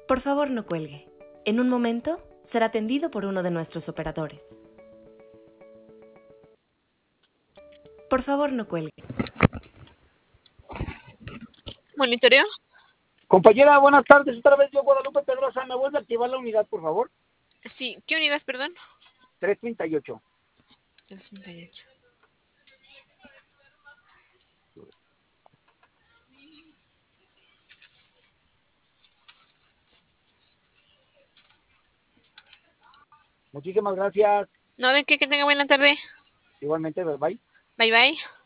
Por favor, no cuelgue. En un momento será atendido por uno de nuestros operadores. Por favor, no cuelgue. ¿Monitoreo? Compañera, buenas tardes. Otra vez yo, Guadalupe Pedrosa. ¿Me vuelve a activar la unidad, por favor? Sí. ¿Qué unidad, perdón? 338. 338. Muchísimas gracias. No, de qué, que tenga buena tarde. Igualmente, bye. Bye, bye.